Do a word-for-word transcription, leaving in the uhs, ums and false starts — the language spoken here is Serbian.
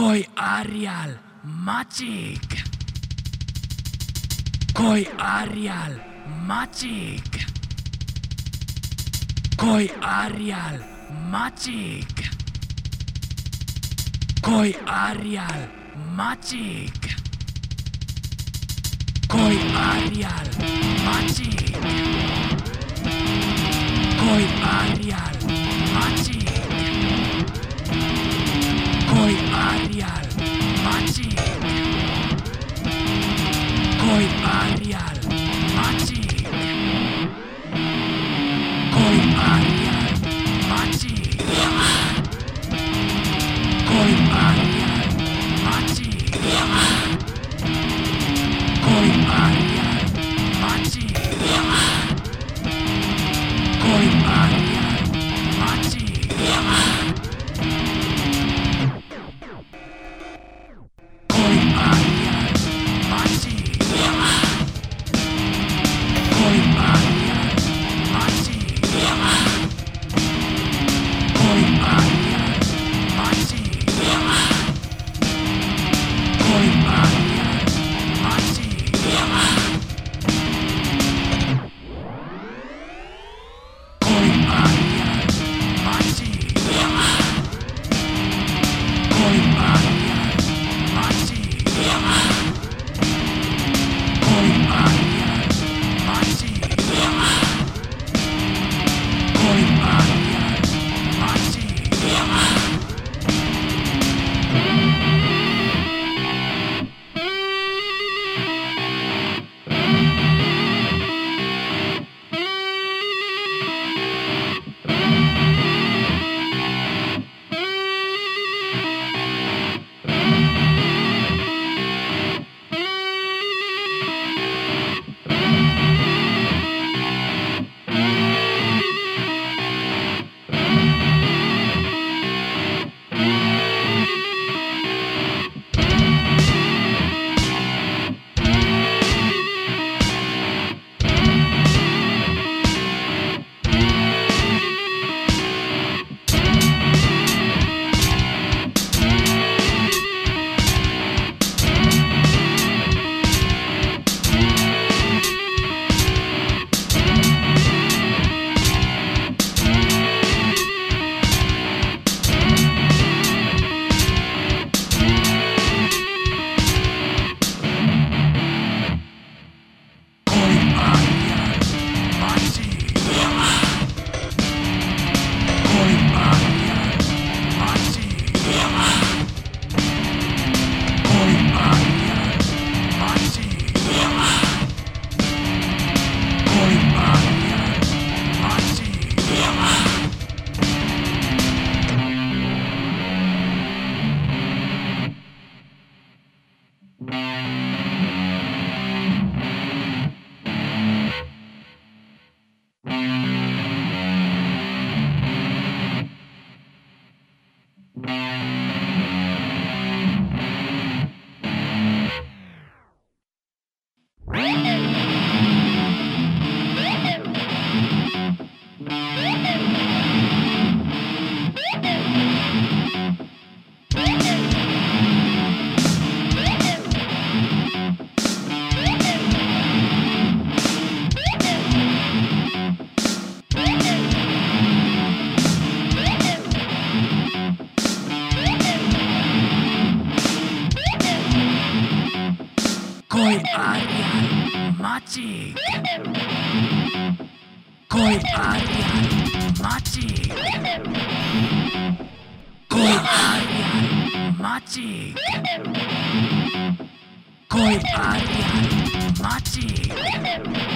Koi Arial Magic. Koi Arial Magic. Koi Arial Magic. Koi Arial Magic. Koi Arial Magic. Koi Arial Magic. Koi Arial Magic. Koi Arial Magic. Koi Arial Magic. Koi Arial Magic. Koi Arial Magic. Koi Arial Magic. Koi Arial Magic. Koi Arial Magic. Koi Arial Magic. Koi Arial Magic. Koi Arial Magic. Koi Arial Magic. Koi Arial Magic. Koi Arial Koi Arial Magic. Koi Arial Magic. Koi Arial Magic. Koi Arial Magic.